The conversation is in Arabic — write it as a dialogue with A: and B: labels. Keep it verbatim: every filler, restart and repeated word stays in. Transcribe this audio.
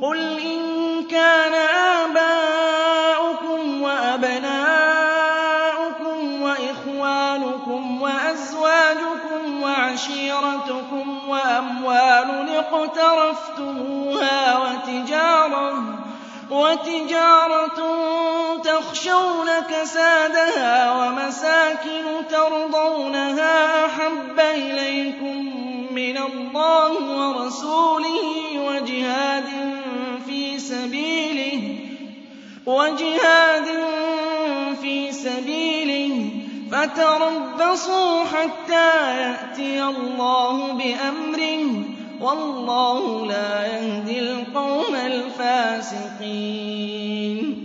A: قُلْ إِن كَانَ آبَاؤُكُمْ وَأَبْنَاؤُكُمْ وَإِخْوَانُكُمْ وَأَزْوَاجُكُمْ وَعَشِيرَتُكُمْ وَأَمْوَالٌ اقْتَرَفْتُمُوهَا وَتِجَارَةٌ تَخْشَوْنَ كَسَادَهَا وَمَسَاكِنُ تَرْضَوْنَهَا أَحَبَّ إِلَيْكُم مِّنَ اللَّهِ وَرَسُولِهِ وَجِهَادٍ فِي سَبِيلِهِ فَتَرَبَّصُوا حَتَّىٰ يَأْتِيَ اللَّهُ بِأَمْرِهِ ۗ وَاللَّهُ لَا يَهْدِي الْقَوْمَ الْفَاسِقِينَ